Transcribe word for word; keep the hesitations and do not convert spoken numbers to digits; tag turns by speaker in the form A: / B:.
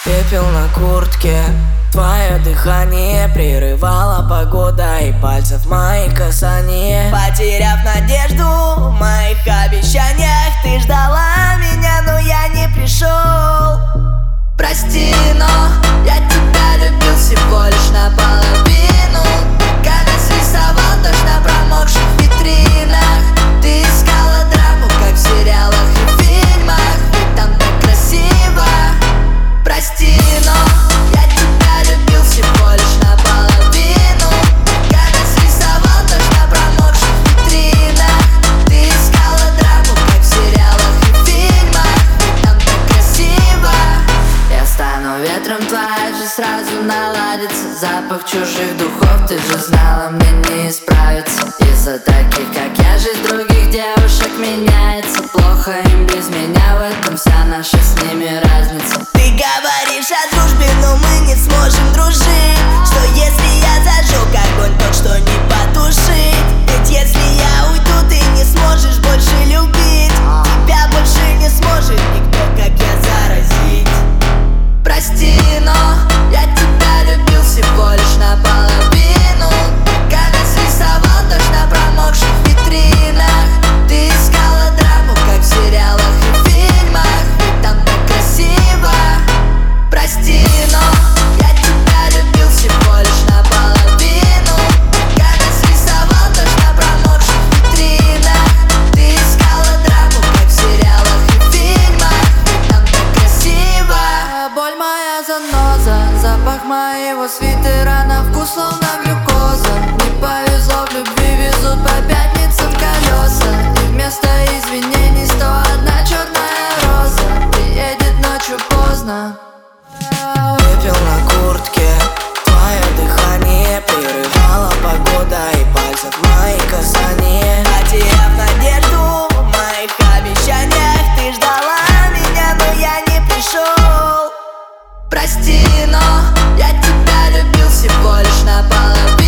A: Пепел на куртке, твое дыхание прерывала погода и пальцев мои касания.
B: Потеряв надежду в моих обещаниях, ты ждала меня, но я не пришел. Прости, но я тебя любил всего лишь наполовину. Когда срисовал дождь на промокших витринах, ты искала драму, как в сериалах и фильмах, ведь там так красиво. Прости, но я тебя любил всего лишь наполовину. Когда срисовал дождь на промокших витринах, ты искала драму, как в сериалах и фильмах, ведь там так красиво. Я стану ветром, твоя жизнь сразу наладится. Запах чужих духов, ты же знала, мне не исправиться. Из-за таких, как я, жизнь других девушек меняется. Плохо им без меня, в этом вся наша с ними разница. Ты говоришь о дружбе, но мы не сможем дружить. Что если я зажег огонь, тот, что не потушить? Ведь если я уйду, ты не сможешь больше любить. Тебя больше не сможет никто, как я, заразить. Прости, но я тебя любил всего лишь наполовину. Когда срисовал дождь на промокших витринах, ты искала драму, как в сериалах и фильмах, ведь там так красиво. Прости, но я тебя любил всего лишь наполовину. Когда срисовал дождь на промокших витринах, ты искала драму, как в сериалах и фильмах, ведь там так красиво. Боль моя заноза, запах моего свитера на вкус словно глюкоза. Не повезло в любви, везут по пятницам колеса. И вместо извинений сто одна черная роза приедет ночью поздно.
A: Пепел на куртке, твое дыхание прерывала погода и пальцев мои касания.
B: Потеряв надежду в моих обещаниях, ты ждала меня, но я не пришел. Прости, но я тебя любил всего лишь наполовину.